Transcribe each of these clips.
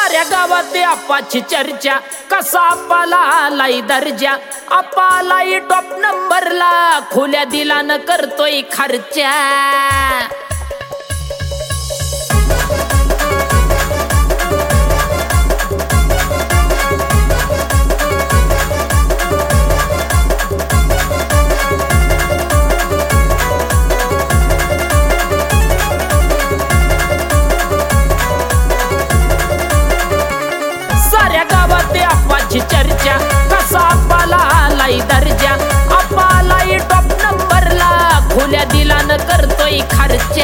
साऱ्या गावात आप्पाची चर्चा, कसा आप्पाला आलाय दर्जा. आप्पालाही टॉप नंबरला, खुल्या दिलानं करतोय खर्चा. आप्पाची चर्चा, कसा आप्पाला आलाय दर्जा. आप्पालाही टॉप नंबरला, खुल्या दिलानं करतोय खर्चा.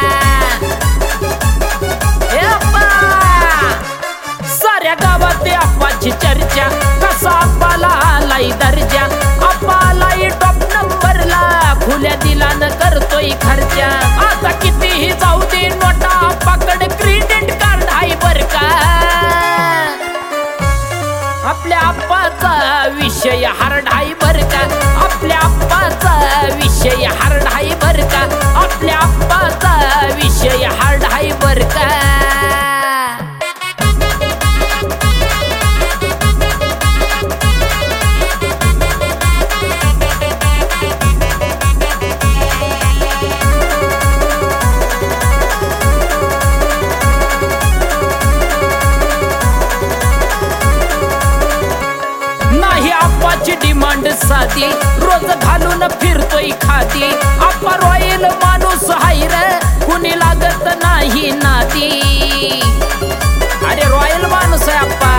साऱ्या गावात आप्पाची चर्चा, कसा आप्पाला आलाय दर्जा. आप्पालाही टॉप नंबरला, खुल्या दिलानं करतोय खर्चा. आता कितीही जाऊ दे नोटा, आप्पाकडे क्रेडिट कार्ड आहे बर का. आपल्या आप्पाचा विषय हार्ड आहे बर का. आपल्या आप्पाचा विषय हार्ड आहे बर का. आपल्या आप्पाचा विषय हार्ड आहे बर का. आप्पाची डिमांड साधी, रोज घालून फिरतोय खादी. आप्पा रॉयल माणूस हाय रे, कुणी लागत नाही नादी. अरे रॉयल माणूस आहे आप्पा.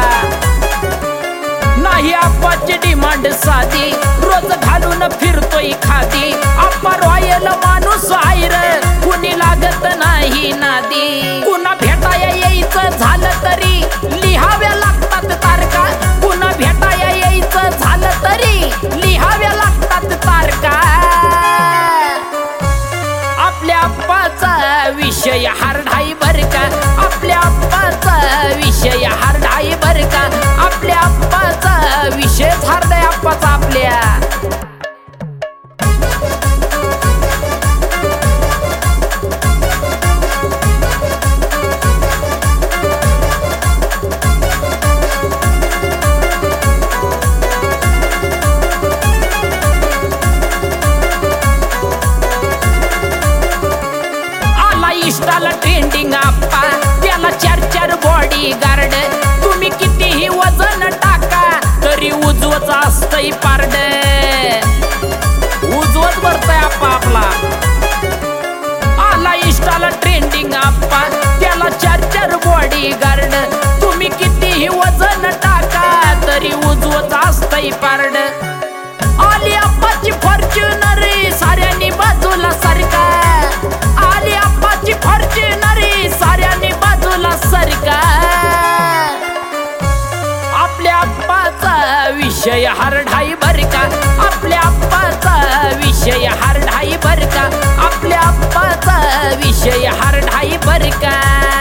नाही आप्पाची डिमांड साधी, रोज घालून फिरतोय खादी. आप्पा रॉयल माणूस हाय रे, कुणी लागत नाही नादी. कुणा भेटाया यायचं झालं तरी, लिहाव्या लागतात तारका. कुणा भेटाया यायचं झालं तरी, लिहाव्या लागतात तारका. आपल्या आप्पाचा विषय हार्ड आहे बर का. आपल्या आप्पाचा विषय हार्ड आहे बर का. आपल्या आप्पाचा विषय हार्ड आहे आप्पाचा आपल्या. इष्टाला ट्रेंडिंग आप्पा, त्याला 4-4 बॉडी गार्ड. तुम्ही कितीही वजन टाका, तरी उजवच असतंय पारड. उजवच भरतय आप्पा आपला. आला इष्टाला ट्रेंडिंग आप्पा, त्याला 4-4 बॉडी गार्ड. तुम्ही कितीही वजन टाका, तरी उजवच असतंय पारड. आली आप्पाची फॉर्च्युनर, साऱ्यांनी बाजूला सारखा. आली आप्पाची फॉर्च्युनर, साऱ्यांनी बाजूला सारखा. आपल्या आप्पाचा विषय हार्ड आहे बर का. आपल्या आप्पाचा विषय हार्ड आहे बर का. आपल्या आप्पाचा विषय हार्ड आहे बर का.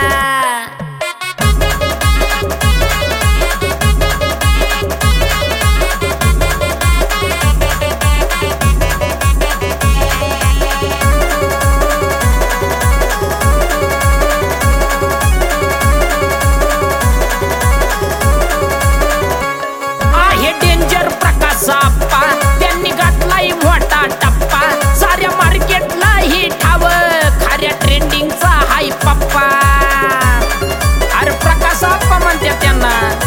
आप्पा त्यांनी घातलाय मोठा टप्पा. साऱ्या मार्केटला ही ठाव, खऱ्या ट्रेंडिंगचा हाय पप्पा. अरे प्रकाश आप्पा म्हणतात त्यांना.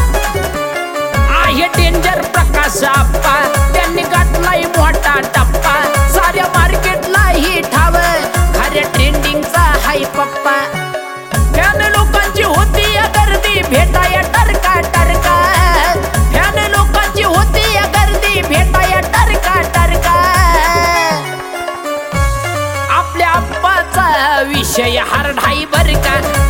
आहे डेंजर प्रकाश आप्पा, त्यांनी घातलाय मोठा टप्पा. साऱ्या मार्केटला ही ठाव, खऱ्या ट्रेंडिंगचा हाय पप्पा. फॅन लोकांची होती या गर्दी, भेटाया टरका टरका. फॅन लोकांची होती या गर्दी, भेटाया टरका टरका. आपल्या आप्पाचा विषय हार्ड आहे बर का.